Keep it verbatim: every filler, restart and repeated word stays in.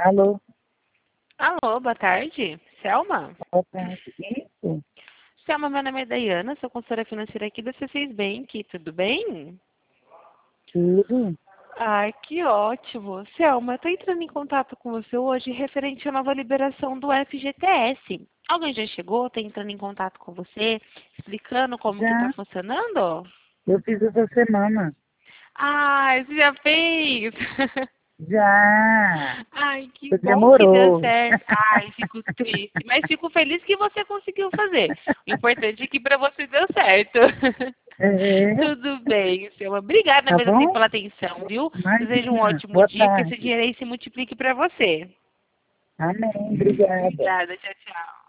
Alô, Alô, boa tarde. Selma? boa tarde. Isso? Selma, meu nome é Dayana, sou consultora financeira aqui da C seis Bank, tudo bem? Tudo? Ai, que ótimo. Selma, eu estou entrando em contato com você hoje referente à nova liberação do F G T S. Alguém já chegou, está entrando em contato com você, explicando como que está Já, funcionando? eu fiz essa semana. Ai, você já fez? Já, Ai, que você bom que deu demorou. certo. Ai, fico triste. Mas fico feliz que você conseguiu fazer. O importante é que para você deu certo. É, Tudo bem, Selma. Obrigada tá mesmo assim bom? pela atenção, viu? Desejo um Imagina. ótimo Boa dia, que esse tarde. dinheiro aí se multiplique para você. Amém, obrigada. Obrigada, tchau, tchau.